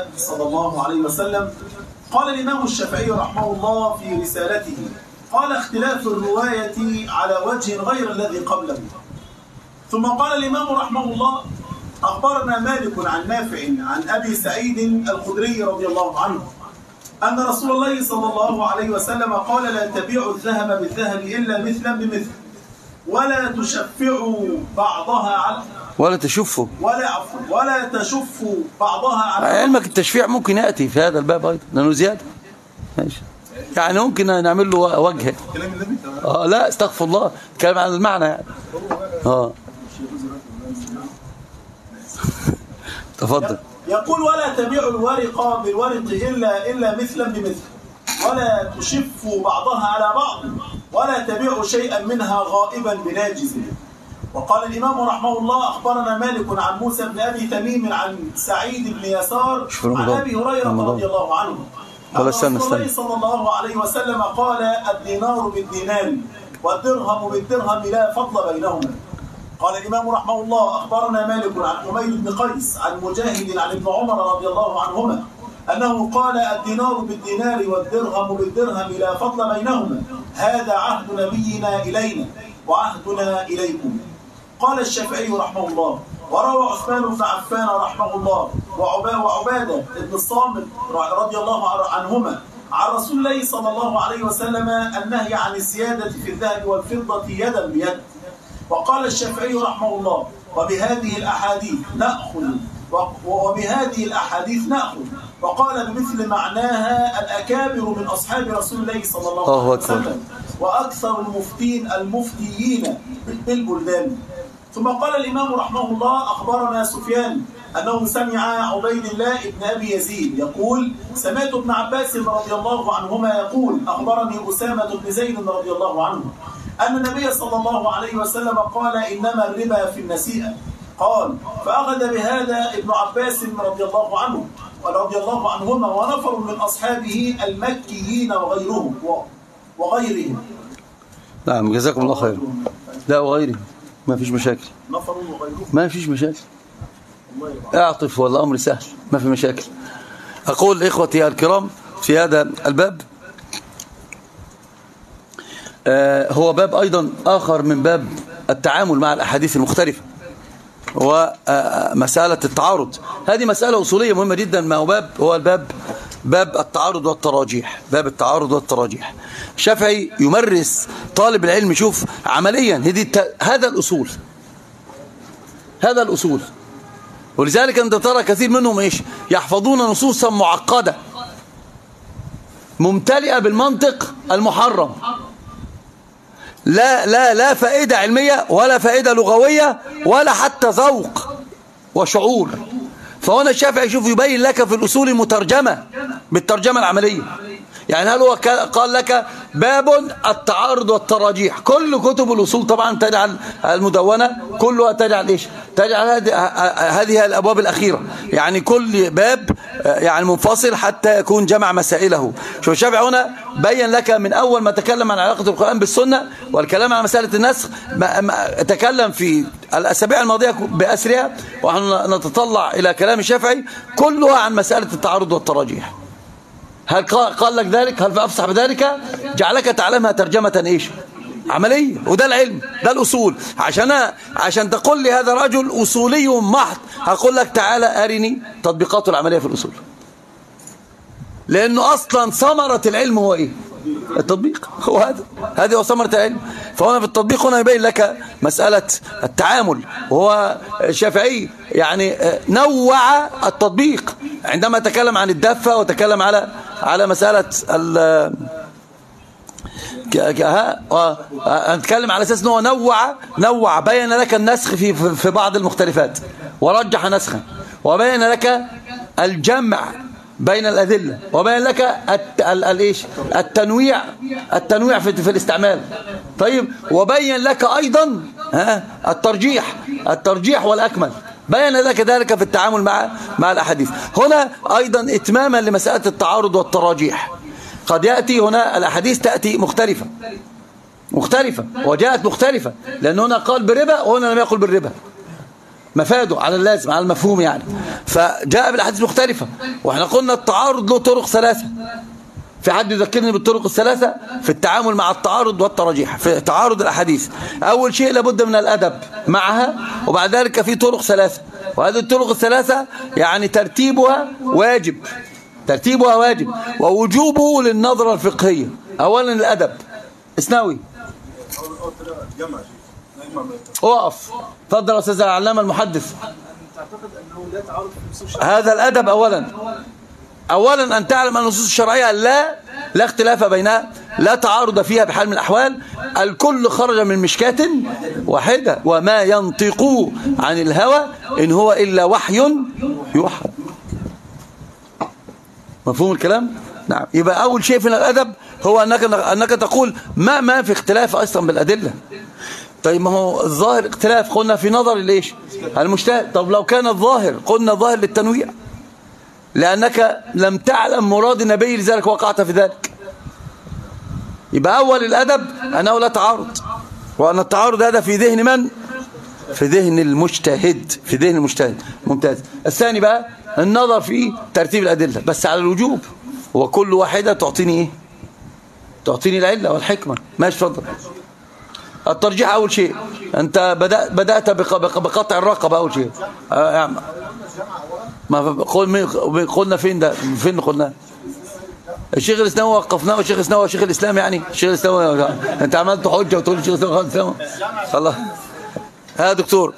صلى الله عليه وسلم. قال الإمام الشافعي رحمه الله في رسالته: قال اختلاف الرواية على وجه غير الذي قبله. ثم قال الإمام رحمه الله: أخبرنا مالك عن نافع عن أبي سعيد الخدري رضي الله عنه أن رسول الله صلى الله عليه وسلم قال: لا تبيعوا الذهب بالذهب إلا مثلا بمثل، ولا تشفعوا بعضها على ولا تشفوا بعضها على علمك. التشفيع ممكن يأتي في هذا الباب أيضا لأنه زيادة، ماشي، يعني ممكن نعمل له وجه. لا استغفر الله، كلام عن المعنى يعني. تفضل. يقول: ولا تبيعوا الورق بالورق إلا مثلا بمثل، ولا تشفوا بعضها على بعض، ولا تبيعوا شيئا منها غائبا بناجز. وقال الإمام رحمه الله: أخبرنا مالك عن موسى بن أبي تميم عن سعيد بن يسار عن أبي هريرة رضي الله عنه أن رسول الله صلى الله عليه وسلم قال: الدينار بالدينار والدرهم بالدرهم لا فضل بينهما. قال الإمام رحمه الله: أخبرنا مالك عن حميد بن قيس عن مجاهد عن ابن عمر رضي الله عنهما أنه قال: الدينار بالدينار والدرهم بالدرهم لا فضل بينهما، هذا عهد نبينا إلينا وعهدنا إليكم. قال الشافعي رحمه الله: وروى عثمان بن عفان رحمه الله وعبادة بن الصامت رضي الله عنهما عن رسول الله صلى الله عليه وسلم النهي عن الزيادة في الذهب والفضة يدا بيد. وقال الشافعي رحمه الله: وبهذه الأحاديث نأخذ وقال بمثل معناها الأكابر من أصحاب رسول الله صلى الله عليه وسلم وأكثر المفتيين بالبلدان. ثم قال الإمام رحمه الله: أخبرنا سفيان أنه سمع عبيد الله بن أبي يزيد يقول: سمعت ابن عباس رضي الله عنهما يقول: أخبرني أسامة بن زيد رضي الله عنه أن النبي صلى الله عليه وسلم قال: إنما الربا في النسيئة. قال: فأخذ بهذا ابن عباس رضي الله عنهما ونفر من أصحابه المكيين وغيرهم. نعم، جزاكم الله خير. لا، وغيره ما فيش مشاكل، نفر وغيرهم ما فيش مشاكل، اعطف والأمر سهل، ما في مشاكل. أقول إخوتي الكرام في هذا الباب هو باب أيضا آخر من باب التعامل مع الأحاديث المختلفة، ومسألة التعارض. هذه مسألة أصولية مهمة جدا. ما هو الباب باب التعارض والتراجيح. باب التعارض والتراجيح. الشافعي يمرس طالب العلم، شوف عمليا هذا الأصول. ولذلك أنت ترى كثير منهم يحفظون نصوصا معقدة ممتلئة بالمنطق المحرم، لا فائدة علمية ولا فائدة لغوية ولا حتى ذوق وشعور. فهنا الشافعي شوف يبين لك في الأصول المترجمة بالترجمة العملية. يعني هل هو قال لك باب التعارض والتراجيح؟ كل كتب الأصول طبعا تجعل المدونة كلها تجعل هذه الأبواب الأخيرة، يعني كل باب يعني منفصل حتى يكون جمع مسائله. شوف الشافعي هنا بين لك من أول ما تكلم عن علاقة القرآن بالسنة والكلام عن مسألة النسخ، تكلم في الأسابيع الماضية بأسرها، ونحن نتطلع إلى كلام الشافعي كلها عن مسألة التعارض والتراجيح. هل قال لك ذلك؟ هل أفصح بذلك؟ جعلك تعلمها ترجمة عملية. وده العلم، ده الأصول. عشان تقول لي هذا رجل أصولي محض، هقول لك تعالى أرني تطبيقاته العملية في الأصول، لأنه أصلا ثمرة العلم هو إيه؟ التطبيق. هو هذه هو ثمرة العلم. فهنا في التطبيق هنا يبين لك مسألة التعامل. وهو الشافعي يعني نوع التطبيق عندما تكلم عن الدفة وتكلم على مسألة نتكلم على أساس أنه نوع بين لك النسخ في بعض المختلفات ورجح نسخا، وبين لك الجمع بين الأدلة، وبين لك التنويع في الاستعمال. طيب، وبين لك أيضا الترجيح والأكمل، بين لك ذلك في التعامل مع الأحاديث. هنا أيضا إتماما لمسألة التعارض والتراجيح، قد يأتي هنا الأحاديث تأتي مختلفة وجاءت مختلفة، لأن هنا قال بالربا وهنا لم يقل بالربا. مفاده على اللازم على المفهوم يعني. فجاء بالاحاديث مختلفه، واحنا قلنا التعارض له طرق ثلاثه. في حد يذكرني بالطرق الثلاثه في التعامل مع التعارض والترجيح في تعارض الاحاديث؟ اول شيء لابد من الادب معها، وبعد ذلك في طرق ثلاثه، وهذه الطرق الثلاثه يعني ترتيبها واجب، ترتيبها واجب ووجوبه للنظره الفقهيه. اولا الادب. اسناوي اقف، اتفضل يا استاذ العلامه المحدث. هذا الادب اولا ان تعلم ان النصوص الشرعيه لا اختلاف بينها، لا تعارض فيها بحال من الاحوال، الكل خرج من مشكاة واحده، وما ينطق عن الهوى ان هو الا وحي يوحى. مفهوم الكلام؟ نعم. يبقى اول شيء في الادب هو انك تقول ما في اختلاف اصلا بالادله. طيب ما هو الظاهر اختلاف، قلنا في نظر الايش؟ المجتهد. طب لو كان الظاهر، قلنا ظاهر للتنويع، لانك لم تعلم مراد النبي لذلك وقعت في ذلك. يبقى اول الادب انه لا تعارض، وان التعارض هذا في ذهن من؟ في ذهن المجتهد، في ذهن المجتهد. ممتاز. الثاني بقى النظر في ترتيب الادله بس على الوجوب، وكل واحده تعطيني ايه؟ تعطيني العله والحكمه. ماشي، اتفضل. الترجيح اول شيء، انت بدات بقطع الرقبه اول شيء. ما قلنا فين ده؟ فين قلنا؟ الشيخ الاسلام وقفناه، والشيخ الاسلام هو شيخ الاسلام يعني. الشيخ الاسلام انت عملت حجه وتقول الشيخ الاسلام خلاص. ها دكتور،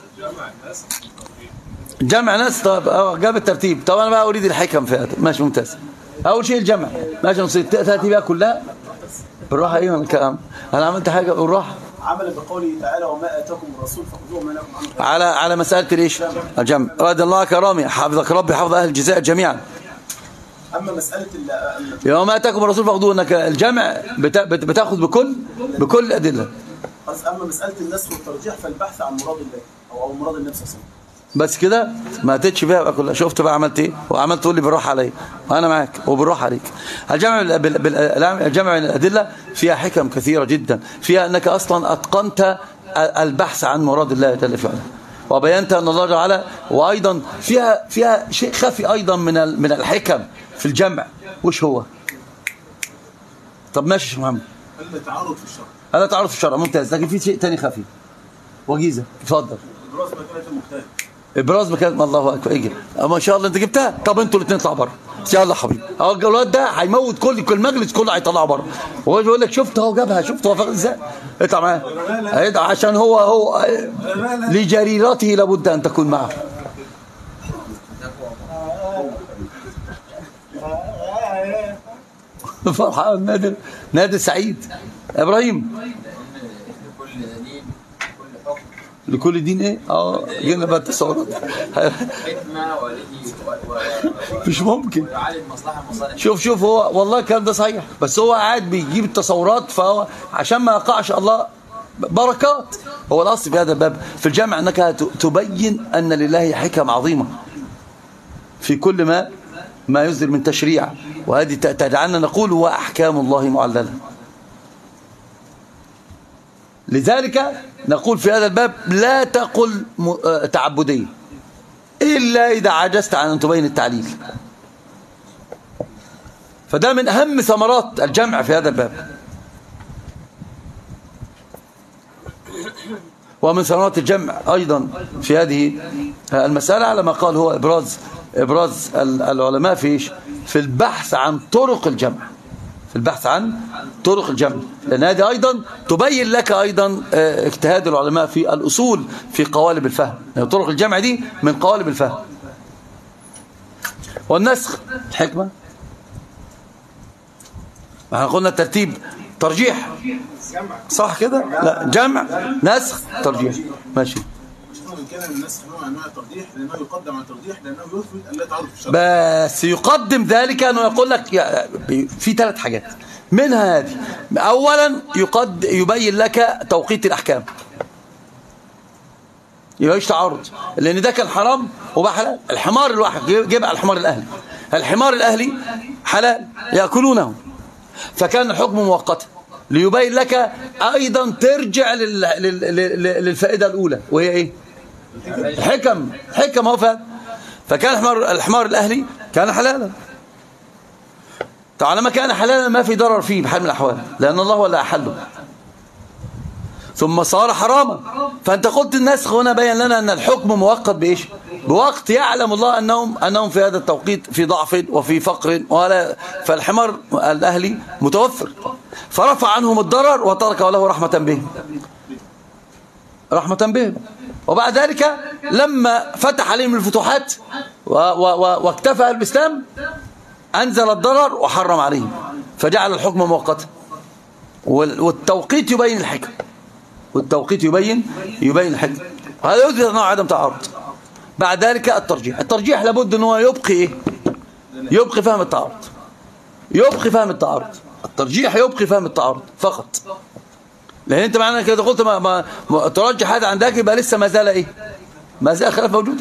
جمع ناس. طب جاب الترتيب. طب انا بقى اريد الحكم في هذا. ماشي، ممتاز. اول شيء الجمع. ماشي، نصيب تاتي بقى كلها بالراحه. ايوه الكلام، انا عملت حاجه بالراحه. عمل بقوله تعالى وما اتاكم الرسول فخذوه وما نهاكم عنه. على مساله الايش؟ الجمع. رضي الله كرامي، حفظك ربي حفظ اهل الجزائر جميعا. اما مساله يوم ما اتاكم الرسول فخذوه، انك الجمع بتاخذ بكل الادله. اما مساله النسخ والترجيح فالبحث عن مراد الله او مراد النبي صلى الله عليه وسلم. بس كده ما اتتش بيها بقى كلها. شفت بقى عملت ايه؟ وعملت تقول لي بالراحه عليا، وانا معاك وبالراحه عليك. الجمع بين الادله فيها حكم كثيره جدا، فيها انك اصلا اتقنت البحث عن مراد الله جل وعلا، وبينت ان الله تعالى، وايضا فيها شيء خفي ايضا من الحكم في الجمع. وش هو؟ طب ماشي يا محمد. التعارض في الشرع. هذا تعارض في الشرع، ممتاز. لكن في شيء ثاني خفي وجيزه. اتفضل. ابراز مكانه المجتهد. ابراز مكانه. الله اكبر. اجي ما شاء الله انت جبتها. طب انتوا الاثنين اطلعوا بره. يلا حبيبي. اهو الجواد ده هيموت كل مجلس كله هيطلعوا بره. وهو يقول لك شفت اهو جابها، شفت هو فاهم ازاي؟ اطلع معاه. هيدعى عشان هو لجريرته لابد ان تكون معه. فرحان نادر سعيد. ابراهيم. لكل دين ايه؟ جينا بقى التصورات. مش ممكن. شوف هو والله الكلام ده صحيح، بس هو قاعد بيجيب التصورات، فهو عشان ما يقعش الله بركات. هو الاصل في هذا الباب في الجامع انك تبين ان لله حكم عظيمه في كل ما يصدر من تشريع، وهذه تجعلنا نقول هو احكام الله معلله. لذلك نقول في هذا الباب لا تقل تعبدية إلا إذا عجزت عن أن تبين التعليل. فده من أهم ثمرات الجمع في هذا الباب. ومن ثمرات الجمع أيضا في هذه المسألة على ما قال هو إبراز العلماء في البحث عن طرق الجمع، في البحث عن طرق الجمع، لأن هذه أيضا تبين لك أيضا اجتهاد العلماء في الأصول في قوالب الفهم. يعني طرق الجمع دي من قوالب الفهم. والنسخ الحكمة، احنا قلنا الترتيب ترجيح صح كده؟ لا، جمع نسخ ترجيح. ماشي. كان النسخ نوع من انواع الترجيح لانه يقدم على الترجيح لانه يثبت ان لا تعارض في الشرع. بس يقدم ذلك انه يقول لك في 3 حاجات منها هذه. اولا يبين لك توقيت الاحكام، يبقى مش تعارض، لان ده كان حرام وبقى حلال. الحمار الواحد جيب على الحمار الاهلي حلال ياكلونه، فكان الحكم مؤقتا ليبين لك ايضا ترجع للفائده الاولى، وهي ايه؟ حكم هو فعلا. فكان الحمار الأهلي كان حلالا. طبعا ما كان حلالا ما في ضرر فيه بحال من الأحوال، لأن الله ولا أحله، ثم صار حراما. فأنت قلت النسخ هنا بين لنا أن الحكم مؤقت بإيش؟ بوقت يعلم الله أنهم في هذا التوقيت في ضعف وفي فقر، فالحمار الأهلي متوفر، فرفع عنهم الضرر وترك له رحمة بهم. وبعد ذلك لما فتح عليهم الفتوحات واكتفى الإسلام أنزل الضرر وحرم عليهم، فجعل الحكم مؤقتا. والتوقيت يبين الحكم، يبين الحكم. هذا يثبت أنه عدم تعارض. بعد ذلك الترجيح لابد أنه يبقي إيه؟ يبقي فهم التعارض. الترجيح يبقي فهم التعارض فقط. لأن أنت معنى كده قلت ما ترجح هذا عندك، يبقى لسه ما زال إيه؟ ما زال خلاف موجود،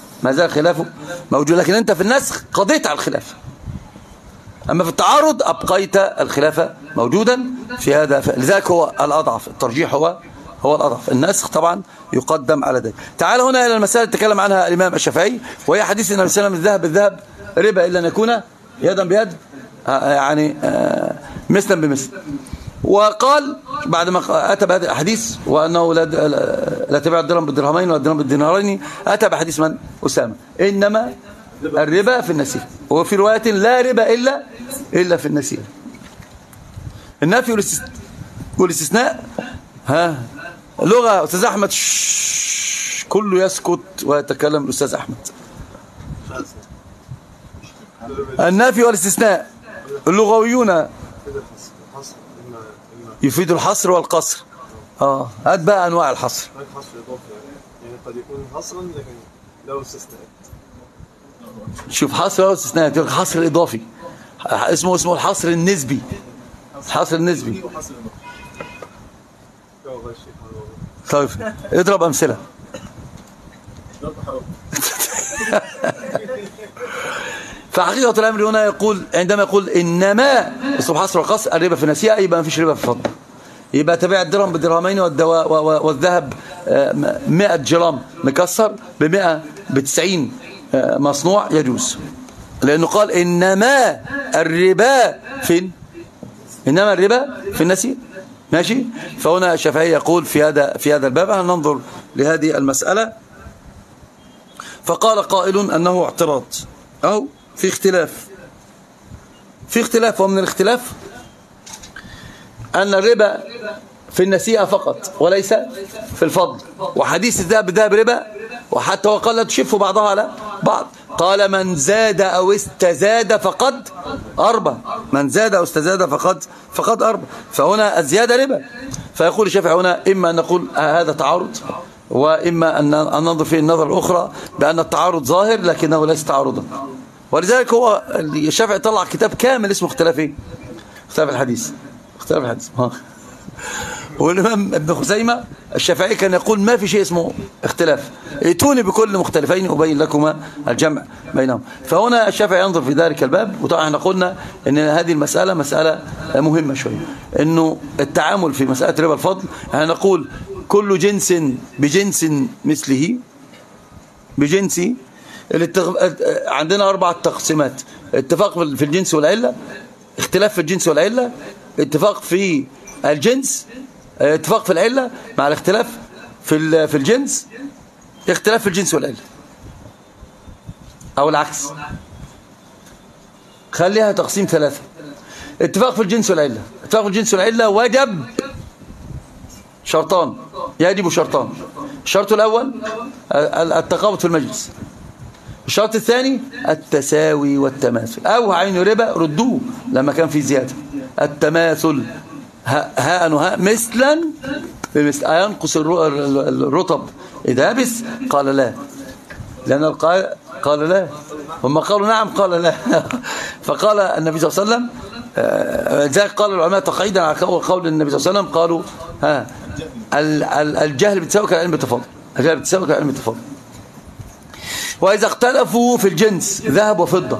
لكن أنت في النسخ قضيت على الخلاف. أما في التعارض أبقيت الخلاف موجودا في هذا. لذلك هو الأضعف، الترجيح هو الأضعف. النسخ طبعا يقدم على ذلك. تعال هنا إلى المسألة اللي تكلم عنها الإمام الشافعي، وهي حديث النبي صلى الله عليه وسلم: الذهب بالذهب ربا إلا أن يكون يدا بيد، يعني مثلا بمثل. وقال بعد ما أتى بهذا الحديث وأنه لا تبيع الدرهم بالدرهمين ولا الدرهم بالدينارين، أتى بحديث من؟ أسامة: إنما الربا في النسيئة. وفي رواية: لا ربا إلا في النسيئة. النفي والاستثناء لغة. أستاذ أحمد كله يسكت ويتكلم الأستاذ أحمد. النفي والاستثناء اللغويون يفيد الحصر والقصر. هات بقى أنواع الحصر. الحصر إضافي، يعني قد يكون حصرا لكن له استثناءات. شوف، حصر له استثناءات، الحصر الإضافي اسمه الحصر النسبي. طيب اضرب أمثلة. فحقيقة الأمر هنا يقول، عندما يقول إنما اسمه حصر وقصر الربا في النسيئة، يبقى ما فيش ربا في الفضل. يبقى تبيع الدرهم بالدرهمين والذهب 100 جرام مكسر ب100 ب90 مصنوع يجوز، لأنه قال إنما الربا في النسيئة. ماشي. فهنا الشافعي يقول في هذا الباب ننظر لهذه المسألة. فقال قائل أنه اعتراض أو في اختلاف، ومن الاختلاف أن الربا في النسيئة فقط وليس في الفضل. وحديث الذهب بالذهب ربا، وحتى وقال لا تشفوا بعضها على بعض. قال: من زاد أو استزاد فقد أربى. فهنا الزيادة ربا. فيقول الشافعي هنا إما أن نقول هذا تعارض، وإما أن ننظر فيه النظر الأخرى بأن التعارض ظاهر لكنه ليس تعارضا. ولذلك هو الشافعي طلع كتاب كامل اسمه اختلاف الحديث. والإمام ابن خزيمة الشافعي كان يقول ما في شيء اسمه اختلاف، ائتوني بكل مختلفين أبين لكما الجمع بينهم. فهنا الشافعي ينظر في ذلك الباب. وطبعا احنا قلنا ان هذه المسألة مسألة مهمة شوية، انه التعامل في مسألة ربا الفضل نقول كل جنس بجنس مثله بجنسي. عندنا 4 تقسيمات: اتفاق في الجنس والعلة، اختلاف في الجنس والعلة، اتفاق في الجنس، اتفاق في العلة مع الاختلاف في الجنس، اختلاف في الجنس والعلة، او العكس. خليها تقسيم 3: اتفاق في الجنس والعلة. اتفاق في الجنس والعلة وجب شرطان، يجب شرطان. الشرط الأول التقابض في المجلس، الشرط الثاني التساوي والتماثل، أو عين ربا ردوه لما كان في زيادة. التماثل هاء وهاء مثلا بمثل. أينقص الرطب إذا يبس؟ قال لا، لأن قال لا، هم قالوا نعم قال لا. فقال النبي صلى الله عليه وسلم، ذلك قال العلماء تقعيدا على قول النبي صلى الله عليه وسلم، قالوا الجهل بتساوي كالعلم بالتفاضل. وإذا اختلفوا في الجنس ذهب وفضة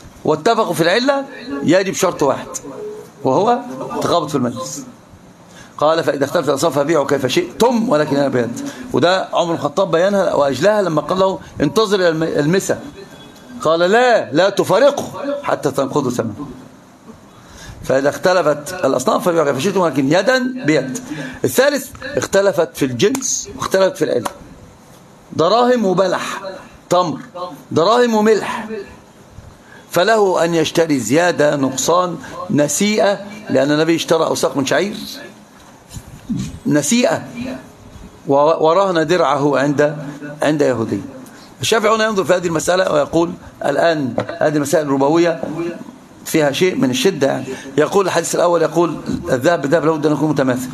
واتفقوا في العلة يجب شرط واحد، وهو تقابض في المجلس. قال فإذا اختلفت الأصناف فبيعوا كيف شئتم ولكن أنا بيد. وده عمر الخطاب بيانها وأجلاها لما قال له انتظر المسا، قال لا تفارقه حتى تنقضوا ثمنه. فإذا اختلفت الأصناف فبيعوا كيف شئتم ولكن يدا بيد. الثالث اختلفت في الجنس واختلفت في العلم، دراهم وبلح تمر، دراهم وملح، فله أن يشتري زيادة نقصان نسيئة، لأن النبي اشترى أوساق من شعير نسيئة ورهن درعه عند يهودي. الشافعي هنا ينظر في هذه المسألة ويقول الآن هذه المسائل الربوية فيها شيء من الشدة يعني. يقول الحديث الأول يقول الذهب بالذهب لابد أن يكون متماثل.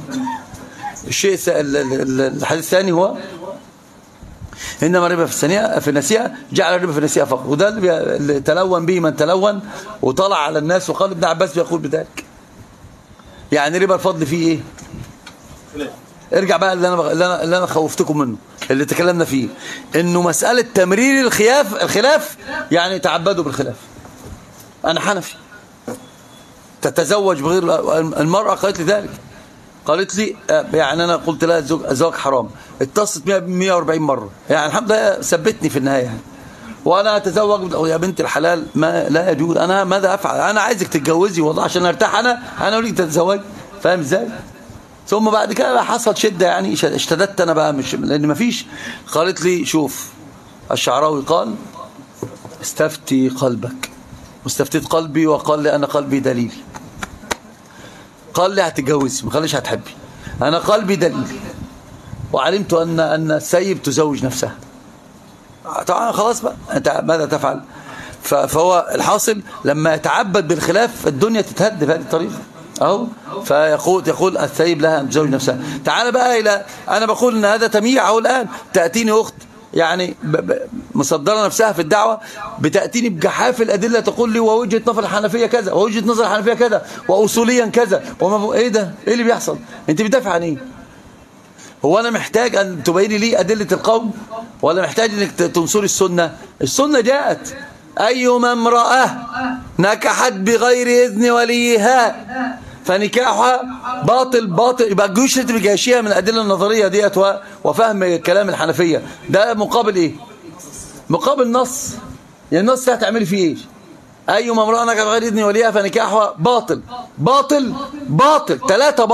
الحديث الثاني هو إنما الربا في النسيئة جعل الربا في النسيئة فقط، وده اللي تلون به من تلون وطلع على الناس، وقال ابن عباس بيقول بذلك. يعني ربا الفضل فيه ايه؟ ارجع بقى اللي انا خوفتكم منه اللي تكلمنا فيه، انه مسألة تمرير الخلاف يعني تعبدوا بالخلاف. انا حنفي تتزوج بغير المرأة قالت لي ذلك، قالت لي يعني انا قلت لها الزواج حرام، اتصلت 140 مرة، يعني الحمد لله ثبتني في النهاية يعني. وانا اتزوج يا بنت الحلال ما لا يجوز، انا ماذا افعل؟ انا عايزك تتجوزي والله عشان ارتاح، انا اريد تتزوجي، فاهم ازاي؟ ثم بعد كده بقى حصل شده يعني اشتددت انا بقى، مش لان ما فيش. قالت لي شوف الشعراوي قال استفتي قلبك، واستفتيت قلبي وقال لي انا قلبي دليل، قال لي هتتجوزي ما قاليش هتحبي، انا قلبي دليل، وعلمت ان السيب تزوج نفسها. طبعا خلاص بقى انت ماذا تفعل؟ فهو الحاصل لما يتعبد بالخلاف الدنيا تتهد بهذه الطريقه اهو. يقول الثيب لها ان تزوج نفسها. تعال بقى الى انا بقول ان هذا تمييع اهو. الان تاتيني اخت يعني مصدره نفسها في الدعوه، بتاتيني بجحاف الادله تقول لي ووجهه نظر الحنفيه كذا ووجهه نظر الحنفيه كذا واصوليا كذا ايه ده؟ ايه اللي بيحصل؟ انت بتدافع عن ايه؟ هو أنا محتاج أن تبيني لي أدلة القوم ولا محتاج أنك تنصري السنة؟ السنة جاءت أيما امرأة نكحت بغير إذن وليها فنكاحها باطل. يبقى الجيوش اللي بيجاشيها من الأدلة النظرية ديت وفهم كلام الحنفية ده مقابل إيه؟ مقابل نص. يعني النص ده هتعملي فيه إيه؟ أيما امرأة نكحت بغير إذن وليها فنكاحها باطل. 3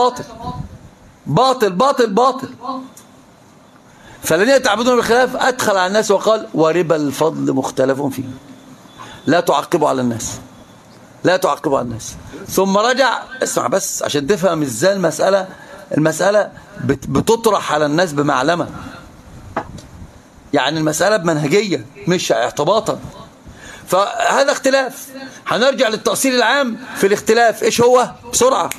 باطل. فالذين تعبدون بالخلاف أدخل على الناس وقال وربا الفضل مختلف فيه، لا تعقبوا على الناس. ثم رجع اسمع بس عشان تفهم ازاي المسألة بتطرح على الناس بمعلمة، يعني المسألة بمنهجية مش اعتباطا. فهذا اختلاف. هنرجع للتأصيل العام في الاختلاف. ايش هو بسرعة؟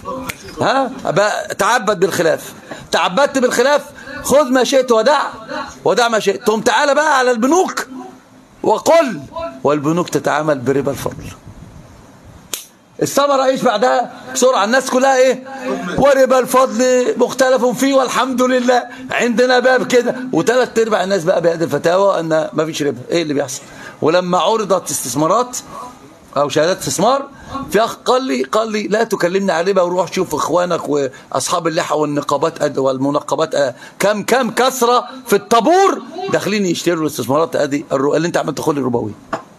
تعبد بالخلاف. تعبدت بالخلاف خذ ما شئت ودع ما شئت. ثم تعال بقى على البنوك وقل والبنوك تتعامل بربا الفضل. الثمرة ايش بعدها بسرعة؟ الناس كلها ايه؟ وربا الفضل مختلف فيه والحمد لله عندنا باب كده. و3 ارباع الناس بقى بهذه الفتاوى ان ما فيش ربا. ايه اللي بيحصل؟ ولما عرضت استثمارات او شهادات استثمار في اخ قال لي لا تكلمني عن ربا، وروح شوف اخوانك واصحاب اللحى والنقابات والمنقبات كم كثره في الطابور داخلين يشتروا الاستثمارات ادي اللي انت عمال تدخل الربويه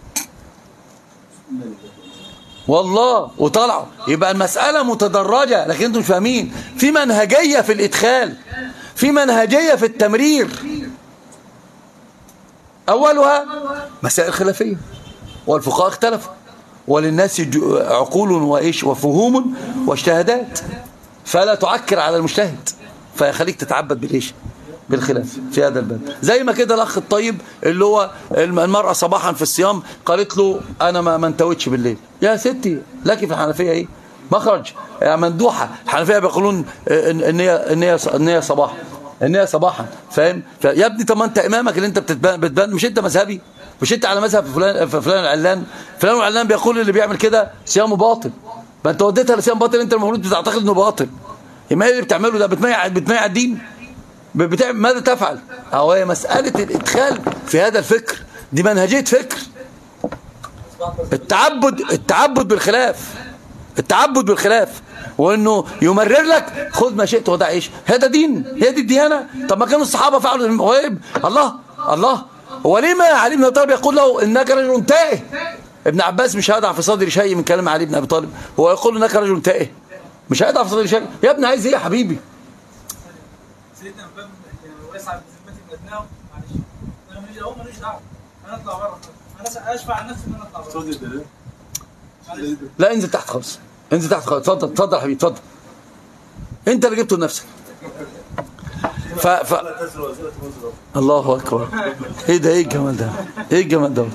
والله. وطلعوا. يبقى المساله متدرجه، لكن انتم مش فاهمين. في منهجيه في الادخال، في منهجيه في التمرير. اولها مسائل خلافيه والفقهاء اختلفوا، وللناس عقول وايش وفهوم واجتهادات، فلا تعكر على المجتهد فيخليك تتعبد بالايش؟ بالخلاف في هذا الباب. زي ما كده الاخ الطيب اللي هو المرأة صباحا في الصيام قالت له انا ما انتوتش بالليل. يا ستي لك في الحنفية ايه مخرج؟ يا مندوحة. الحنفية بيقولون النية صباحا فاهم؟ يا ابني طب ما انت امامك اللي انت بتبان مش انت مذهبي؟ مش انت على مذهب فلان العلان بيقول اللي بيعمل كده صيامه باطل. ما انت وديتها لصيام باطل، انت المفروض بتعتقد انه باطل. يبقى ايه اللي بتعمله ده؟ بتميع الدين. ماذا تفعل؟ أو هي مسألة الإدخال في هذا الفكر، دي منهجية فكر. التعبد بالخلاف. التعبد بالخلاف، وانه يمرر لك خذ ما شئت ودع عيش. هذا دين، هي دي الديانه. طب ما كانوا الصحابه فعلوا الغيب. الله وليه ما علي بن ابي طالب يقول له انك رجل تائه؟ ابن عباس مش هيضع في صدري شيء من كلام علي بن ابي طالب، هو يقول انك رجل تائه، مش هيضع في صدري شيء. يا ابني عايز ايه يا حبيبي؟ سيدنا ابن واسع بذمتي بلدناهم، معلش انا ماليش دعوه، انا اطلع بره، انا اشفع عن نفسي ان انا اطلع بره. لا انزل تحت خالص، انزل تحت خالص. اتفضل يا حبيبي، اتفضل. انت اللي جبته لنفسك. الله اكبر. ايه ده؟ ايه الجمال ده؟ ايه الجمال ده؟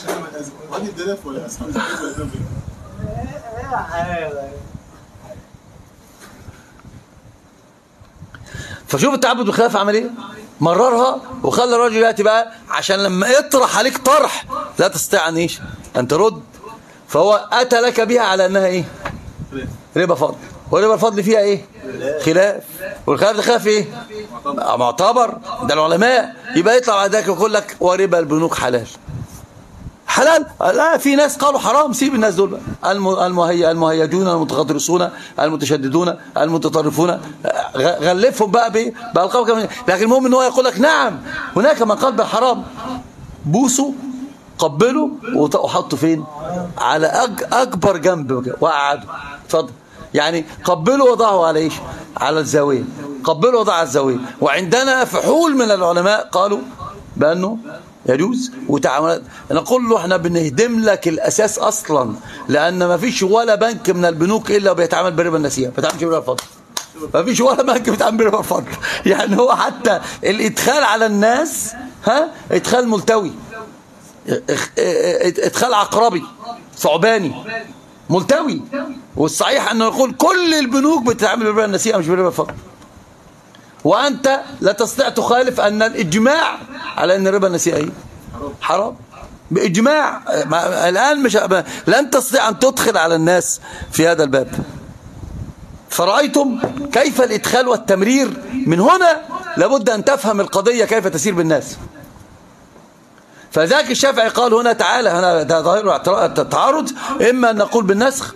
فشوف التعبد بالخلاف عمل ايه؟ مررها وخلى الراجل ياتي بقى عشان لما يطرح عليك طرح لا تستطيع ان ترد. فهو اتى لك بها على انها ايه؟ ربا فضل. وربا الفضل فيها ايه؟ خلاف. والخلاف ده خلاف ايه؟ معتبر ده العلماء. يبقى يطلع بعد ذلك يقول لك وربا البنوك حلال. حلال؟ لا، في ناس قالوا حرام. سيب الناس دول بقى، المهيجون، المتغطرسون، المتشددون، المتطرفون، غلفهم بقى بألقاب كمان. لكن المهم ان هو يقول لك نعم هناك من قال بالحرام. بوسوا، قبلوا، وحطوا فين؟ على اكبر جنب وقعدوا. اتفضل. يعني قبلوا وضعوا على ايش؟ على الزاويه. قبلوا وضعوا على الزاويه. وعندنا فحول من العلماء قالوا بانه يجوز. وتعاملات نقول له احنا بنهدم لك الاساس اصلا، لان ما فيش ولا بنك من البنوك الا وبيتعامل بربا النسيئه، ما بيتعاملش بربا الفضل. ما فيش ولا بنك بيتعامل بربا الفضل. يعني هو حتى الادخال على الناس ادخال ملتوي، ادخال عقربي ثعباني ملتوي. والصحيح ان نقول كل البنوك بتتعامل بربا النسيئه مش بربا الفضل. وانت لا تستطيع تخالف ان الاجماع على ان ربا النسيئه ايه؟ حرام باجماع. الان مش لن تستطيع ان تدخل على الناس في هذا الباب. فرأيتم كيف الادخال والتمرير. من هنا لابد ان تفهم القضيه كيف تسير بالناس. فذاك الشافعي قال هنا تعالى، هنا ده ظاهر التعارض، اما ان نقول بالنسخ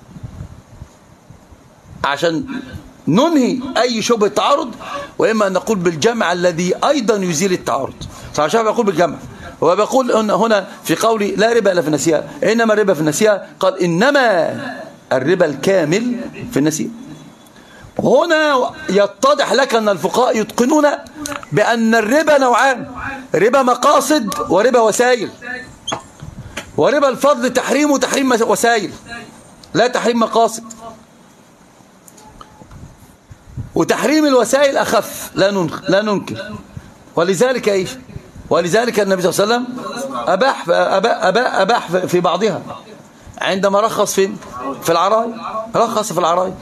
عشان ننهي أي شبه تعارض، وإما أن نقول بالجمع الذي أيضا يزيل التعارض. فالشافعي يقول بالجمع. هو بيقول هنا في قولي لا ربا إلا في النسيئة، إنما الربا في النسيئة، قال إنما الربا الكامل في النسيئة. هنا يتضح لك أن الفقهاء يتقنون بأن الربا نوعان: ربا مقاصد وربا وسائل. وربا الفضل تحريم وتحريم وسائل، لا تحريم مقاصد. وتحريم الوسائل أخف، لا ننكر. ولذلك ايش؟ ولذلك النبي صلى الله عليه وسلم أباح في بعضها عندما رخص في العراي، رخص في العراي.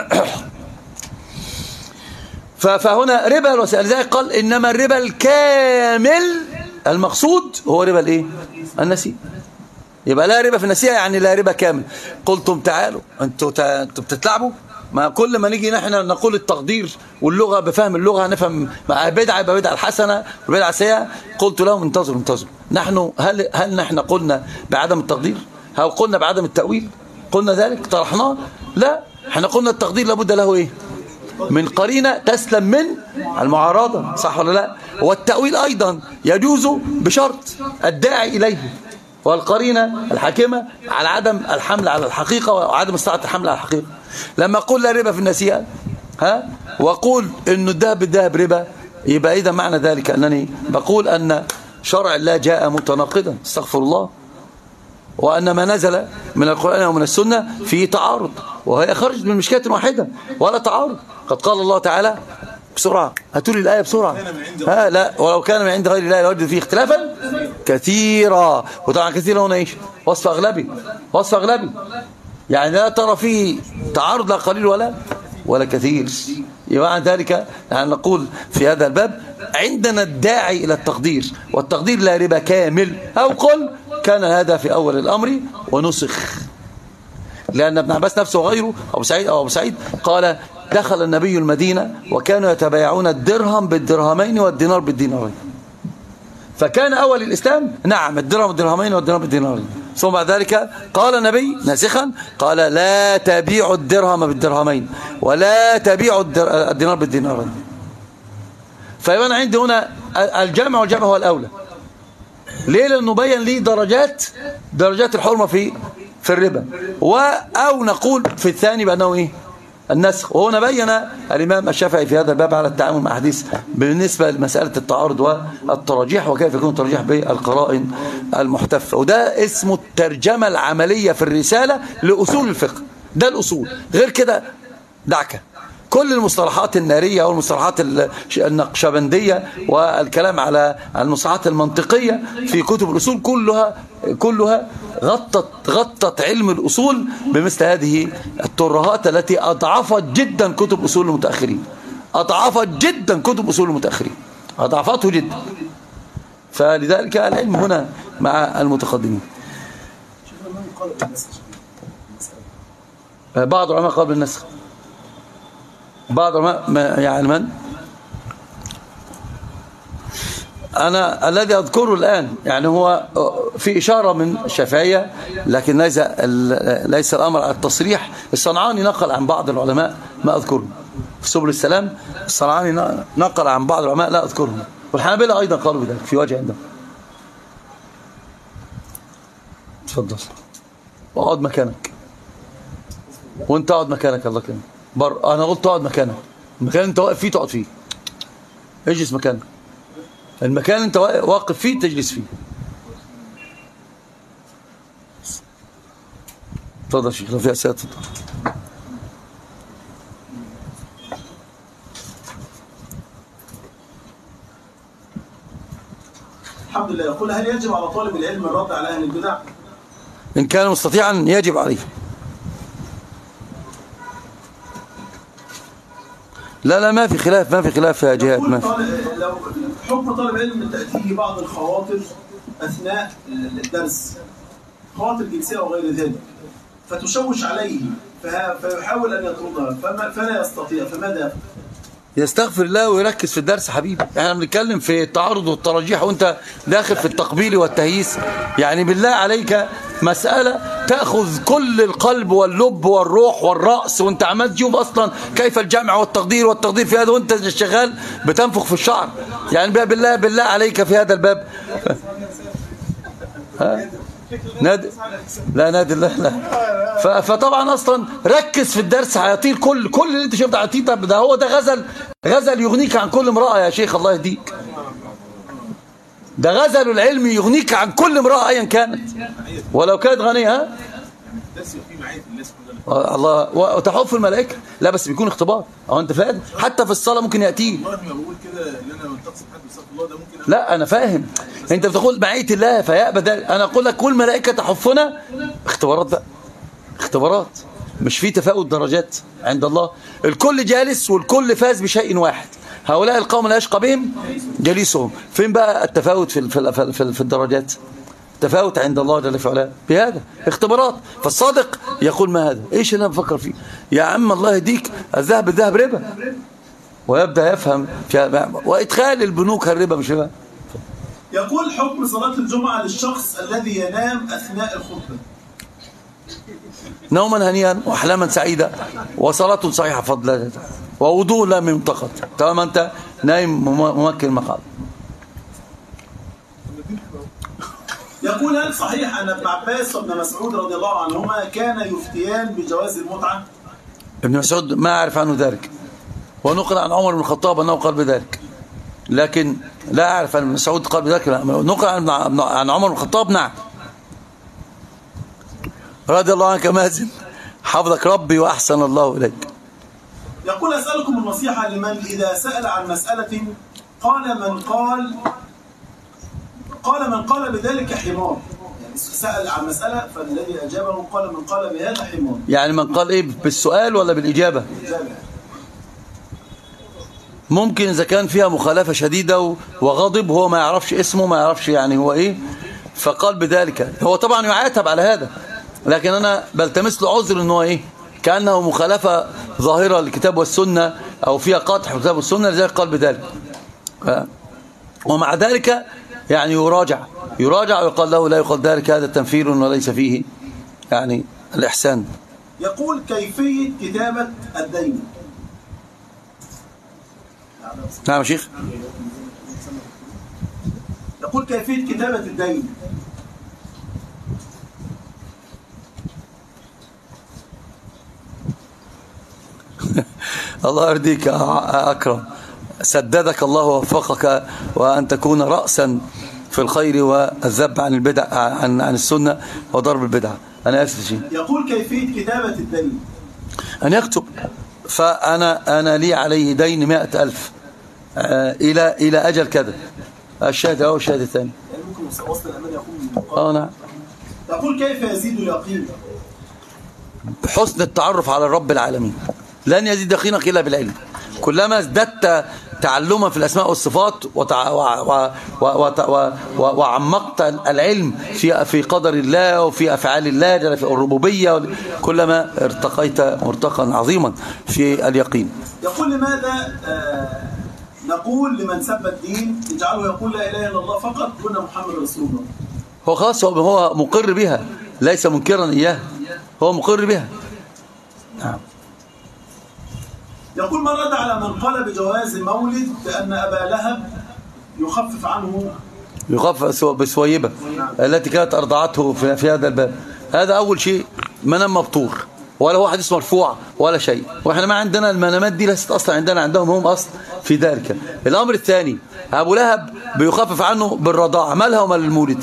فهنا ربا الوسائل. لذلك قال إنما الربا الكامل المقصود هو ربا الايه؟ النسيئة. يبقى لا ربا في النسيئة يعني لا ربا كامل. قلتم تعالوا انتوا بتتلعبوا. ما كل ما نيجي نحن نقول التقدير واللغة بفهم اللغة نفهم بدعة يبقى بدعة الحسنة وبدعة السيئة. قلت لهم انتظروا نحن هل نحن قلنا بعدم التقدير؟ هل قلنا بعدم التأويل؟ قلنا ذلك طرحناه؟ لا، احنا قلنا التقدير لابد له ايه؟ من قرينة تسلم من المعارضة، صح ولا لا؟ والتأويل أيضا يجوز بشرط الداعي إليه والقرينة الحاكمة على عدم الحمل على الحقيقة وعدم استطاعة الحمل على الحقيقة. لما أقول لا ربا في النسيئة وأقول إنه الذهب بالذهب ربا، يبقى إذا معنى ذلك أنني بقول أن شرع الله جاء متناقضا، استغفر الله، وأن ما نزل من القرآن ومن السنة فيه تعارض، وهي خرجت من مشكلة واحدة ولا تعارض. قد قال الله تعالى بسرعة، هاتوا لي الآية بسرعة. لا، ولو كان من عند غير الله لوجدوا فيه اختلافا كثيرا. وطبعا كثيرا هنا ايش؟ وصف أغلبي، يعني لا ترى فيه تعارض لا قليل ولا كثير. يبقى ذلك يعني نقول في هذا الباب عندنا الداعي إلى التقدير، والتقدير لا ربا كامل. أو قل كان هذا في أول الأمر ونسخ، لأن ابن عباس نفسه وغيره أبو سعيد قال دخل النبي المدينة وكانوا يتبايعون الدرهم بالدرهمين والدينار بالدينارين. فكان أول الإسلام نعم الدرهم بالدرهمين والدينار بالدينارين، ثم بعد ذلك قال النبي ناسخا قال لا تبيعوا الدرهم بالدرهمين ولا تبيعوا الدينار بالدينارين. فيبقى عندي هنا الجمع والجمع هو الأولى. ليه؟ لأنه بين لي درجات الحرمة في الربا، أو نقول في الثاني بأنه إيه؟ النسخ. وهنا بين الإمام الشافعي في هذا الباب على التعامل مع حديث بالنسبة لمسألة التعارض والتراجيح وكيف يكون الترجيح بالقرائن المحتفة. وده اسمه الترجمة العملية في الرسالة لأصول الفقه. ده الأصول، غير كده دعك. كل المصطلحات النارية والمصطلحات النقشبندية والكلام على المصطلحات المنطقية في كتب الأصول كلها غطت علم الأصول بمثل هذه الترهات التي أضعفت جدا كتب أصول المتأخرين. أضعفته جدا. فلذلك العلم هنا مع المتقدمين. بعض العلماء قال بالنسخ، بعض العلماء يعني من أنا الذي أذكره الآن يعني هو في إشارة من الشافعية، لكن ليس الأمر على التصريح. الصنعاني نقل عن بعض العلماء ما أذكره في سبل السلام. الصنعاني نقل عن بعض العلماء لا أذكرهم، والحنابلة أيضا قالوا بذلك في وجه عندهم. تفضل واقعد مكانك، وانت اقعد مكانك. الله كريم انا قلت اقعد مكانك، المكان انت واقف فيه تقعد فيه، اجلس مكانك. المكان انت واقف فيه تجلس فيه. تفضل يا شيخ لو في اسئله تفضل. الحمد لله. يقول هل يجب على طالب العلم الرد على اهل البدع؟ ان كان مستطيعا يجب عليه. لا ما في خلاف يا جهاد. ما في. لو حكم طالب علم تأتيه بعض الخواطر أثناء الدرس، خواطر جنسية وغير ذلك، فتشوش عليه فيحاول أن يطردها فلا يستطيع، فماذا يفعل؟ يستغفر الله ويركز في الدرس حبيبي. احنا بنتكلم في التعارض والترجيح وانت داخل في التقبيل والتهييس. يعني بالله عليك مسألة تأخذ كل القلب واللب والروح والرأس، وانت عمال تشوف اصلا كيف الجمع والتقدير في هذا، وانت شغال بتنفخ في الشعر. يعني بالله عليك في هذا الباب نادي لا. فطبعا اصلا ركز في الدرس، هيطير كل اللي انت شفته هيطير. طب ده هو ده غزل يغنيك عن كل امرأة يا شيخ، الله يهديك. ده غزل العلم يغنيك عن كل امرأة ايا كانت ولو كانت غنية. الله وتحف الملائكة. لا بس بيكون اختبار، او انت فاهم حتى في الصلاة ممكن يأتيه. لا انا فاهم انت بتقول معية الله فيأبى ذلك. انا اقول لك كل ملائكة تحفنا. اختبارات بقى، اختبارات، مش في تفاوت درجات عند الله. الكل جالس والكل فاز بشيء واحد. هؤلاء القوم لا يشقى بهم جليسهم. فين بقى التفاوت في الدرجات؟ تفاوت عند الله جل في علاه بهذا اختبارات. فالصادق يقول ما هذا؟ ايش اللي انا بفكر فيه يا عم؟ الله يهديك، الذهب بالذهب ربا. ويبدأ يفهم وادخال البنوك الربا مش ربا. يقول حكم صلاة الجمعة للشخص الذي ينام أثناء الخطبة؟ نوما هنيئا واحلاما سعيدا وصلاة صحيحة بفضل الله ووضوء لا منتقد. تمام انت نايم ممكن المقام. يقول هل صحيح أن ابن عباس وابن مسعود رضي الله عنهما كان يفتيان بجواز المتعة؟ ابن مسعود ما أعرف عنه ذلك، ونقل عن عمر بن الخطاب أنه قال بذلك، لكن لا أعرف أن ابن مسعود قال بذلك. نقل عن عمر بن الخطاب نعم رضي الله عنك مازن، حفظك ربي وأحسن الله إليك. يقول أسألكم النصيحة لمن إذا سأل عن مسألة قال من قال بذلك حمار. يعني سأل عن مسألة فالذي أجابه قال من قال بهذا حمار. يعني من قال إيه، بالسؤال ولا بالإجابة؟ ممكن إذا كان فيها مخالفة شديدة وغضب، هو ما يعرفش اسمه، ما يعرفش يعني هو إيه، فقال بذلك. هو طبعا يعاتب على هذا، لكن أنا بلتمس له عذر إنه إيه، كأنه مخالفة ظاهرة للكتاب والسنة أو فيها قطع الكتاب والسنة، لذلك قال بذلك. ومع ذلك يعني يراجع ويقال له لا يقال ذلك، هذا تنفير وليس فيه يعني الإحسان. يقول كيفية كتابة الدين. نعم يا شيخ. يقول كيفية كتابة الدين. الله يرضيك يا أكرم، سددك الله ووفقك، وأن تكون رأسا في الخير والذب عن البدع عن السنة وضرب البدع. أنا آسف شيء. يقول كيفية كتابة الدين أن يكتب. فأنا لي عليه دين 100,000 إلى أجل كذا. الشاهد أو الشاهد الثاني. يعني ممكن وصل الأمان يكون نعم. يقول كيف يزيد اليقين. بحسن التعرف على الرب العالمين. لن يزيد يقينك إلا بالعلم. كلما ازددت تعلما في الأسماء والصفات وعمقت العلم في قدر الله وفي أفعال الله في الربوبية، كلما ارتقيت مرتقا عظيما في اليقين. يقول لماذا نقول لمن سب الدين اجعله يقول لا إله إلا الله فقط دون محمد رسول الله؟ هو خلاص هو مقر بها، ليس منكرا إياه، هو مقر بها. نعم. يقول من رد على من قال بجواز المولد بأن أبا لهب يخفف عنه، يخفف بسويبة التي كانت أرضعته في هذا الباب. هذا أول شيء، منام مبطور، ولا هو حديث مرفوع ولا شيء، وإحنا ما عندنا المنامات دي، ليست أصلا عندنا، عندهم هم أصل في ذلك. الأمر الثاني، أبو لهب بيخفف عنه بالرضاعة، ما لها وما للمولد؟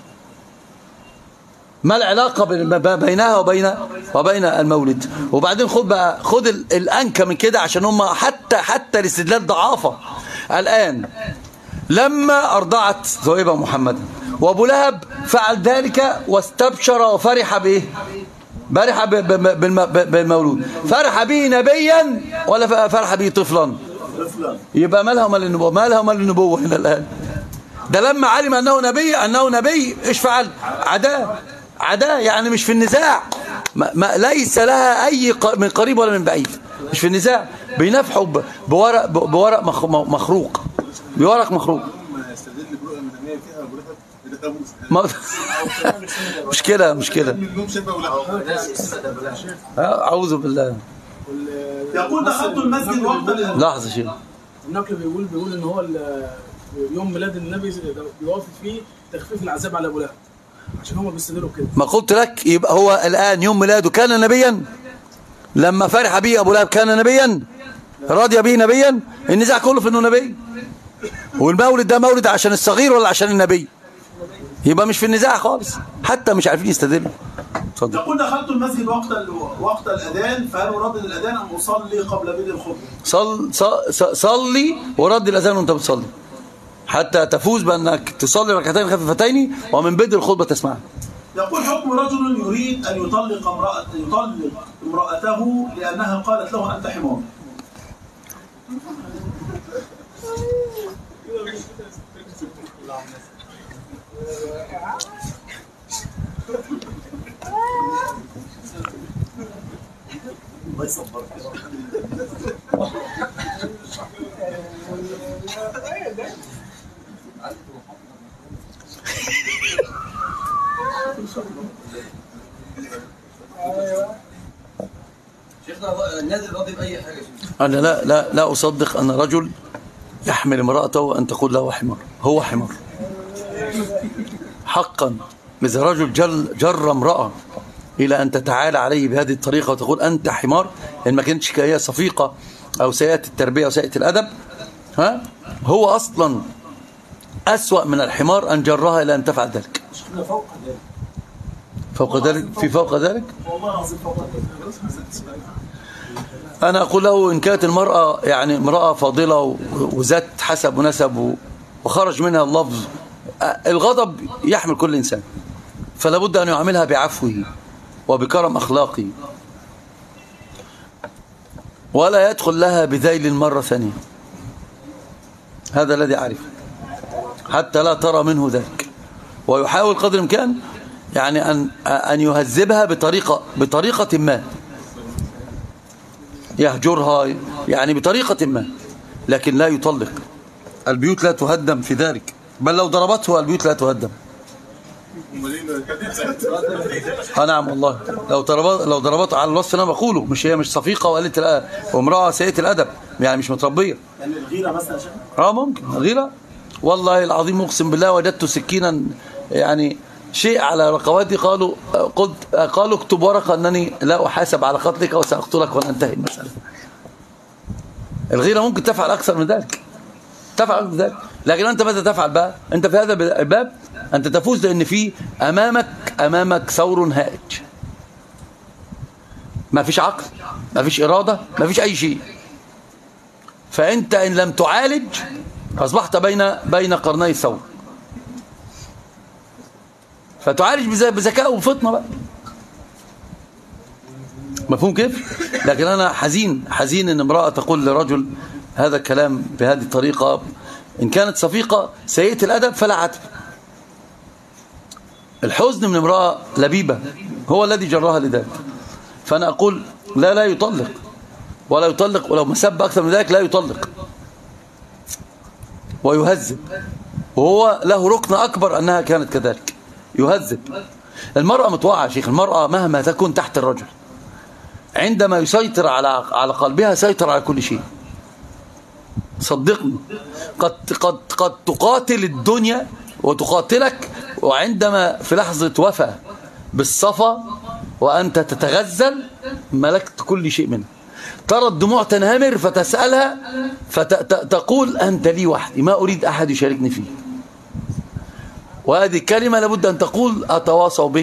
ما العلاقة بينها وبين المولد؟ وبعدين خد الأنكى من كده، عشان هم حتى الاستدلال ضعافة. الآن لما أرضعت ذؤيبة محمدا وأبو لهب فعل ذلك واستبشر وفرح بإيه؟ فرح بالمولود. فرح به نبيا ولا فرح به طفلا؟ يبقى ما لها وما للنبوة هنا الآن. ده لما علم أنه نبي إيش فعل؟ عداه يعني مش في النزاع، ليس لها أي من قريب ولا من بعيد، مش في النزاع، بينفحوا بورق مخروق، مشكلة أعوذ بالله. يقول دخلت المسجد وقت لحظة شيء. النقل بيقول ان هو يوم ميلاد النبي بيوافق فيه تخفيف العذاب على ابو لهب، عشان هم بيستدلوا كده. ما قلت لك، يبقى هو الآن يوم ميلاده كان نبيا، لما فرح به أبو لهب كان نبيا، راضي به نبيا. النزاع كله في انه نبي، والمولد ده مولد عشان الصغير ولا عشان النبي؟ يبقى مش في النزاع خالص، حتى مش عارفين يستدلوا. اتفضل. يقول دخلت المسجد وقت الأذان، فهل أردد الأذان أم أصلي قبل بدء الخطبة؟ صلي ورد الأذان وأنت بتصلي، حتى تفوز بأنك تصلي ركعتين خفيفتين ومن بدء الخطبة تسمعها. يقول حكم رجل يريد أن يطلق امرأته لأنها قالت له أنت حمار. الله يصبرك. شيخنا نازل راضي بأي حاجة. أنا لا أصدق أن رجل يحمل امرأته وأن تقول له حمار. هو حمار حقا. إذا رجل جر امرأة إلى أن تتعالى عليه بهذه الطريقة وتقول أنت حمار، إن ما كانتش هي صفيقة أو سيئة التربية أو سيئة الأدب، هو أصلا أسوأ من الحمار أن جرها إلى أن تفعل ذلك. فوق ذلك والله العظيم فوق ذلك. أنا أقول له إن كانت المرأة يعني امرأة فاضلة وذات حسب ونسب وخرج منها اللفظ، الغضب يحمل كل إنسان، فلا بد أن يعاملها بعفوه وبكرم أخلاقه، ولا يدخل لها بذيل مرة ثانية. هذا الذي أعرفه، حتى لا ترى منه ذلك. ويحاول قدر الإمكان يعني أن يهذبها بطريقة ما، يهجرها يعني بطريقة ما، لكن لا يطلق. البيوت لا تهدم في ذلك، بل لو ضربته البيوت لا تهدم. نعم والله، لو ضربته على الوصف اللي انا بقوله، مش صفيقه وقالت الادب وامراه سيئه الادب، يعني مش متربيه. يعني الغيره مثلا يا شيخ؟ ممكن غيره. والله العظيم اقسم بالله وجدت سكينا يعني شيء على رقبتي، قالوا اكتب ورقه انني لا احاسب على قتلك وساقتلك وننتهي المساله. الغيره ممكن تفعل اكثر من ذلك، تفعل من ذلك. لكن انت ماذا تفعل بقى؟ انت في هذا الباب انت تفوز لان في امامك ثور هائج، ما فيش عقل، ما فيش اراده، ما فيش اي شيء. فانت ان لم تعالج اصبحت بين قرني الثور، فتعالج بذكاء وفطنه بقى. مفهوم كيف؟ لكن انا حزين ان امراه تقول لرجل هذا الكلام بهذه الطريقه. ان كانت صفيقه سيئه الادب فلا عتب. الحزن من امراه لبيبه هو الذي جراها لذلك. فانا اقول لا يطلق، ولا يطلق، ولو مسب اكثر من ذلك لا يطلق ويهذب. وهو له ركن اكبر انها كانت كذلك، يهذب. المراه مطوعه يا شيخ، المراه مهما تكون تحت الرجل عندما يسيطر على قلبها سيطر على كل شيء. صدقني، قد تقاتل الدنيا وتقاتلك، وعندما في لحظة وفى بالصفا وأنت تتغزل ملكت كل شيء منها. ترى الدموع تنهمر فتسألها فتقول أنت لي وحدي، ما أريد أحد يشاركني فيه. وهذه الكلمة لابد أن تقول أتواصوا به.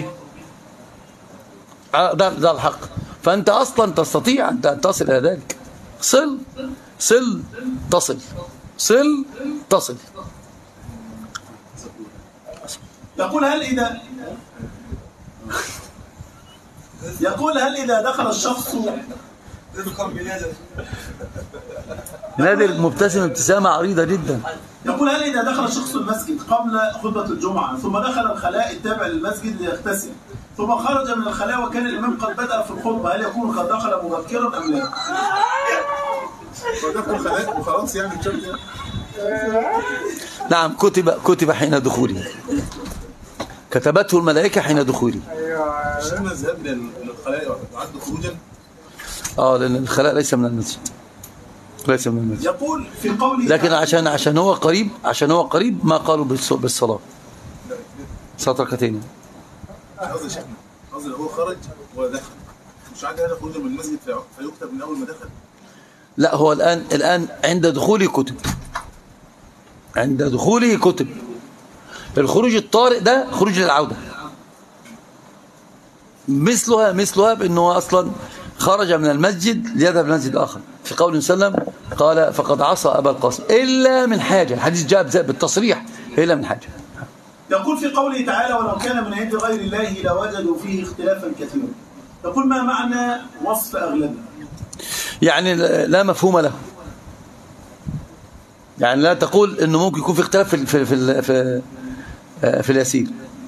ده الحق. فأنت أصلا تستطيع أن تصل إلى ذلك. صل تصل، صل تصل. يقول هل إذا دخل الشخص نادر مبتسم ابتسامة عريضة جدا. يقول هل إذا دخل الشخص المسجد قبل خطبة الجمعة ثم دخل الخلاء التابع للمسجد ليغتسل ثم خرج من الخلاء وكان الإمام قد بدأ في الخطبة، هل يكون قد دخل مبكرا أم لا؟ دخل الخلاء وخلاص يعني نعم، كتب حين دخولي، كتبته الملائكة حين دخولي. شأن الذهاب للخلاء يعد خروجا؟ لأن الخلاء ليس من المسجد، ليس من المسجد. يقول في قوله لكن عشان هو قريب ما قالوا بالصلاة صلاة ركعتين. قصدي هو خرج ودخل، مش عاد هذا خروج من المسجد فيكتب من أول ما دخل. لا، هو الآن عند دخوله كتب، عند دخوله كتب. الخروج الطارئ ده خروج للعودة، مثلها بأنه أصلا خرج من المسجد ليذهب لمسجد آخر. في قول صلى الله عليه وسلم قال فقد عصى أبا القاسم إلا من حاجة. الحديث جاء بالتصريح إلا من حاجة. يقول في قوله تعالى ولو كان من عند غير الله لوجدوا فيه اختلافا كثيرا. يقول ما معنى وصف أغلبه؟ يعني لا مفهوم له، يعني لا تقول انه ممكن يكون في اختلاف في اليسير.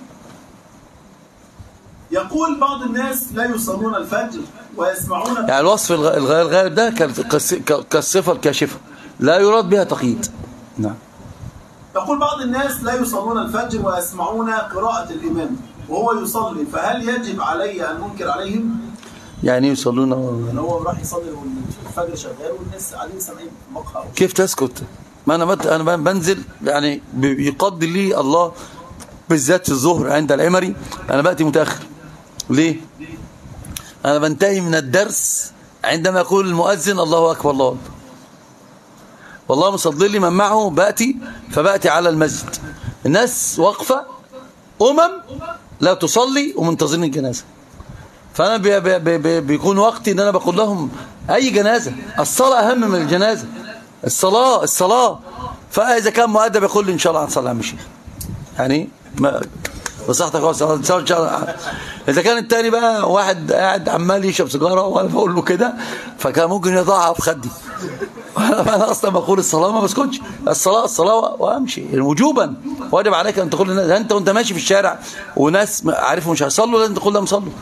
يقول بعض الناس لا يصلون الفجر ويسمعون، يعني الوصف الغالب ده كالصفة الكاشفة لا يراد بها تقييد. نعم. يقول بعض الناس لا يصلون الفجر ويسمعون قراءة الإمام وهو يصلي، فهل يجب علي أن أنكر عليهم؟ يعني يصلون يعني هو راح يصلي والفجر شغال والناس قاعدين سامعين مقهى. كيف تسكت؟ ما أنا بنزل، يعني يقضي لي الله بالذات الظهر عند العمري أنا بأتي متأخر. ليه؟ أنا بنتهي من الدرس عندما يقول المؤذن الله أكبر الله أكبر. والله مصلي لي من معه فبأتي على المسجد، الناس واقفة لا تصلي ومنتظرين الجنازة. فأنا بيكون وقتي إن أنا بقول لهم أي جنازة، الصلاة أهم من الجنازة، الصلاة. فإذا كان مؤدب يقول لي إن شاء الله هنصلي يا عم الشيخ، يعني بصحتك إذا كان التاني بقى واحد قاعد عمال يشرب سيجارة وأنا بقول له كده فكان ممكن يضعف خدي. أنا أصلا بقول الصلاة ما بسكتش، الصلاة وأمشي وجوبا. واجب عليك أن تقول للناس أنت وأنت ماشي في الشارع وناس عارفهم مش هيصلوا لازم تقول لهم صلوا.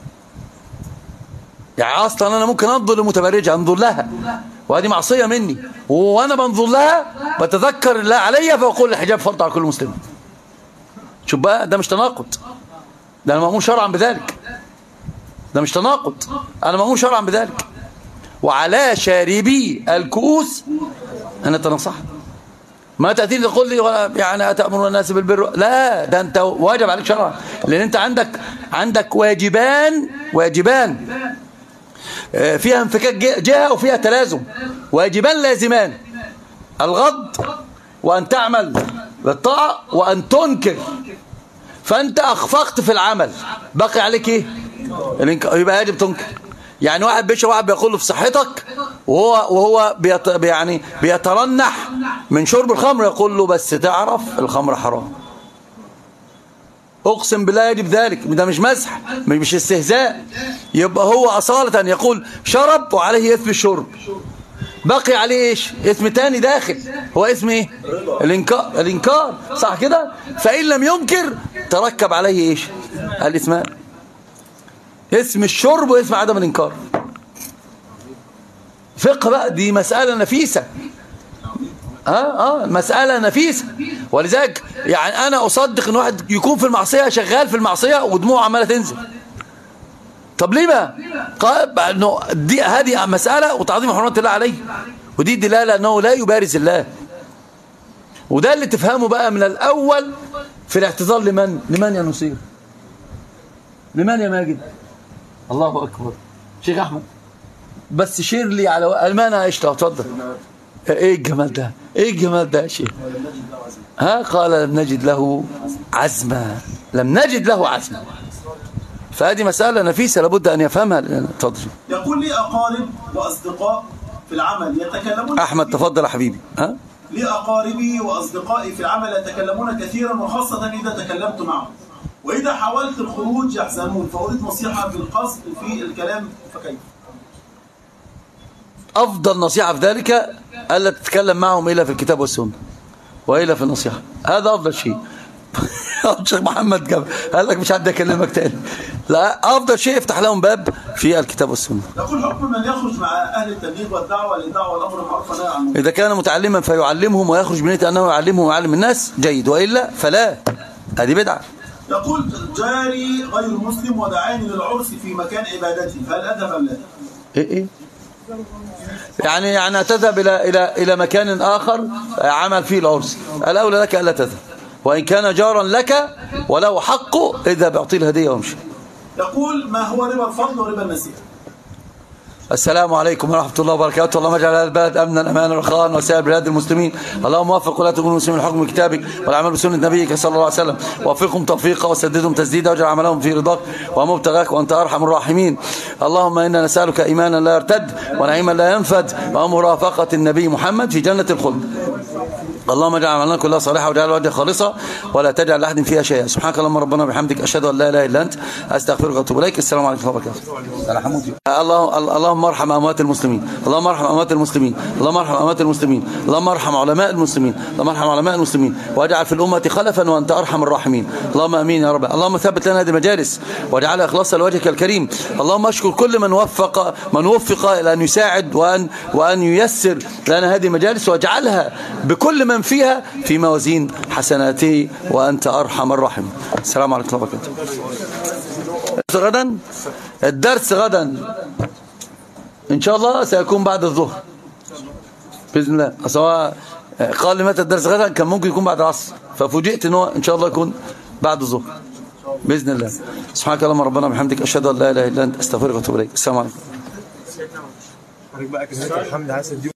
يعني أصلا أنا ممكن أنظر للمتبرجة، أنظر لها وهذه معصية مني، وأنا بنظر لها بتذكر الله عليا فأقول الحجاب فرض على كل مسلم. شوف بقى، ده مش تناقض، ده انا مأمور شرعا بذلك، ده مش تناقض، انا مأمور شرعا بذلك. وعلى شاربي الكؤوس انا تنصح. ما تأتيني تقول لي يعني أتأمر الناس بالبر، لا، ده انت واجب عليك شرعا، لان انت عندك واجبان فيها انفكاك جهة وفيها تلازم، واجبان لازمان: الغض، وأن تعمل بالطاعة، وأن تنكر. فأنت أخفقت في العمل، بقي عليك إيه؟ يبقى يجب تنكر. يعني واحد بيشرب، واحد بيقول له في صحتك، وهو يعني بيترنح من شرب الخمر، يقول له بس تعرف الخمر حرام. أقسم بالله يجب ذلك، ده مش مسح، مش استهزاء. يبقى هو أصالة يقول شرب وعليه إثم الشرب، بقي عليه إيش؟ إثم تاني داخل، هو اسم إيه؟ الإنكار، صح كده؟ فإن لم ينكر تركب عليه إيش؟ الإثمان، اسم الشرب واسم عدم الإنكار. فقه بقى، دي مسألة نفيسة، مسألة نفيسة. ولذلك يعني أنا أصدق أن واحد يكون في المعصية، شغال في المعصية ودموعه عمالة تنزل. طب ليه بقى؟ قال أنه هذه مسألة وتعظيم حرمات الله عليه، ودي دلالة أنه لا يبارز الله. وده اللي تفهمه بقى من الأول في الاعتذار. لمن يا نصير؟ لمن يا ماجد؟ الله أكبر. شيخ أحمد بس شير لي على المانع. قشطة، اتفضل. ايه الجمال ده، ايه الجمال ده يا شيخ؟ قال لم نجد له عزما، لم نجد له عزما. فهذه مسألة نفيسة لابد أن يفهمها. اتفضل. يقول لي أقارب وأصدقاء في العمل يتكلمون. أحمد تفضل يا حبيبي. لي أقاربي وأصدقائي في العمل يتكلمون كثيرا، وخاصة إذا تكلمت معهم، وإذا حاولت الخروج يحزنون، فأريد نصيحة بالقصد في الكلام، فكيف؟ أفضل نصيحة في ذلك ألا تتكلم معهم إلا في الكتاب والسنة، وإلا في النصيحة، هذا أفضل شيء. الشيخ محمد جاب قال لك مش حد يكلمك تاني. لا، أفضل شيء افتح لهم باب في الكتاب والسنة. يقول حكم من يخرج مع أهل التبليغ والدعوة للدعوة والأمر بالمعروف والنهي عن المنكر، إذا كان متعلما فيعلمهم ويخرج بنية أنه يعلمهم ويعلم الناس، جيد، وإلا فلا، هذه بدعة. يقول جاري غير مسلم ودعاني للعرس في مكان عبادتي، فهل أذهب أم لا؟ إيه يعني تذهب إلى مكان آخر عمل فيه العرس، الأولى لك ألا تذهب، وإن كان جارا لك وله حقه اذهب اعطيه الهدية وامشي. يقول ما هو ربا الفضل وربا النسيئة؟ السلام عليكم ورحمة الله وبركاته. اللهم اجعل هذا البلد أمنا أمانا رخاء وسائر بلاد المسلمين. اللهم وفق ولاة أمور المسلمين الحكم كتابك والعمل بسنة نبيك صلى الله عليه وسلم، ووفقهم توفيقا وسددهم تسديدا، واجعل عملهم في رضاك ومبتغاك وأنت أرحم الراحمين. اللهم إنا نسألك إيمانا لا يرتد ونعيما لا ينفد ومرافقة النبي محمد في جنة الخلد. اللهم اجعل عملنا كلها صالحة واجعل وجهك خالصة ولا تجعل لأحد فيها شيئا. سبحانك اللهم ربنا وبحمدك أشهد أن لا إله إلا أنت أستغفرك وأتوب إليك. السلام عليكم ورحمة الله وبركاته. اللهم ارحم أموات المسلمين، اللهم ارحم أموات المسلمين، اللهم ارحم أموات المسلمين، اللهم ارحم علماء المسلمين، اللهم ارحم علماء المسلمين، واجعل في الأمة خلفا وأنت أرحم الراحمين. اللهم آمين يا رب. اللهم ثبت لنا هذه المجالس واجعلها إخلاصا لوجهك الكريم. اللهم اشكر كل من وفق إلى أن يساعد وأن ييسر لنا هذه المجالس، واجعلها بكل من فيها في موازين حسناته وأنت أرحم الراحمين. السلام عليكم ورحمة الله وبركاته. الدرس غدا إن شاء الله سيكون بعد الظهر بإذن الله. أصلا قال لي متى الدرس غدا، كان ممكن يكون بعد العصر، ففوجئت إنه إن شاء الله يكون بعد الظهر بإذن الله. سبحانك اللهم ربنا وبحمدك أشهد أن لا إله إلا أنت أستغفرك وأتوب إليك. السلام عليكم.